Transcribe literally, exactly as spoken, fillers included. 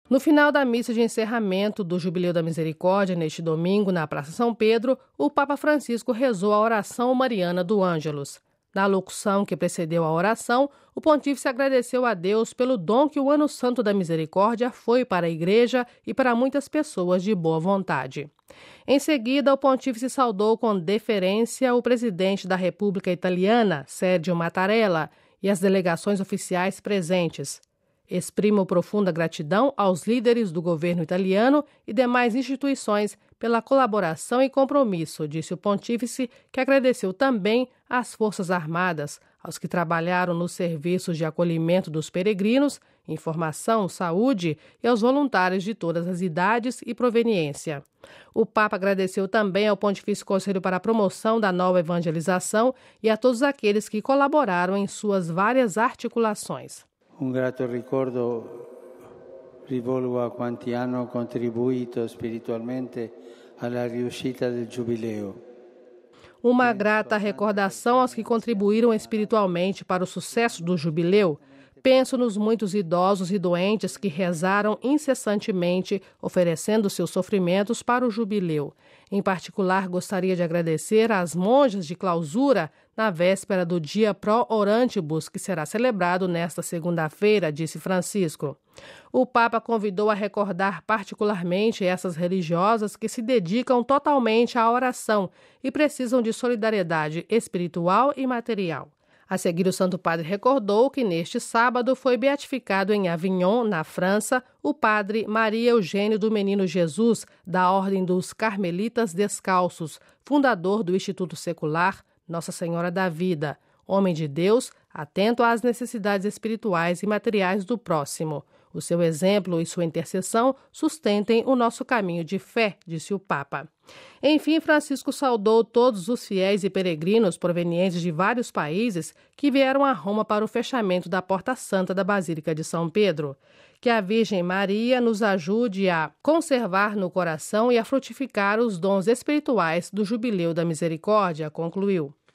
No final da missa de encerramento do Jubileu da Misericórdia, neste domingo, na Praça São Pedro, o Papa Francisco rezou a oração mariana do Ângelus. Na locução que precedeu a oração, o pontífice agradeceu a Deus pelo dom que o Ano Santo da Misericórdia foi para a Igreja e para muitas pessoas de boa vontade. Em seguida, o pontífice saudou com deferência o presidente da República Italiana, Sergio Mattarella, e as delegações oficiais presentes. Exprimo profunda gratidão aos líderes do governo italiano e demais instituições pela colaboração e compromisso, disse o pontífice, que agradeceu também às Forças Armadas, aos que trabalharam nos serviços de acolhimento dos peregrinos, informação, saúde e aos voluntários de todas as idades e proveniência. O Papa agradeceu também ao Pontifício Conselho para a Promoção da Nova Evangelização e a todos aqueles que colaboraram em suas várias articulações. Un grato ricordo rivolgo a quanti hanno contribuito spiritualmente alla riuscita del Giubileo. Uma grata recordação aos que contribuíram espiritualmente para o sucesso do Jubileu. Penso nos muitos idosos e doentes que rezaram incessantemente, oferecendo seus sofrimentos para o Jubileu. Em particular, gostaria de agradecer às monjas de clausura na véspera do Dia Pro Orantibus, que será celebrado nesta segunda-feira, disse Francisco. O Papa convidou a recordar particularmente essas religiosas que se dedicam totalmente à oração e precisam de solidariedade espiritual e material. A seguir, o Santo Padre recordou que neste sábado foi beatificado em Avignon, na França, o padre Maria Eugênio do Menino Jesus, da Ordem dos Carmelitas Descalços, fundador do Instituto Secular Nossa Senhora da Vida, homem de Deus, atento às necessidades espirituais e materiais do próximo. O seu exemplo e sua intercessão sustentem o nosso caminho de fé, disse o Papa. Enfim, Francisco saudou todos os fiéis e peregrinos provenientes de vários países que vieram a Roma para o fechamento da Porta Santa da Basílica de São Pedro. Que a Virgem Maria nos ajude a conservar no coração e a frutificar os dons espirituais do Jubileu da Misericórdia, concluiu.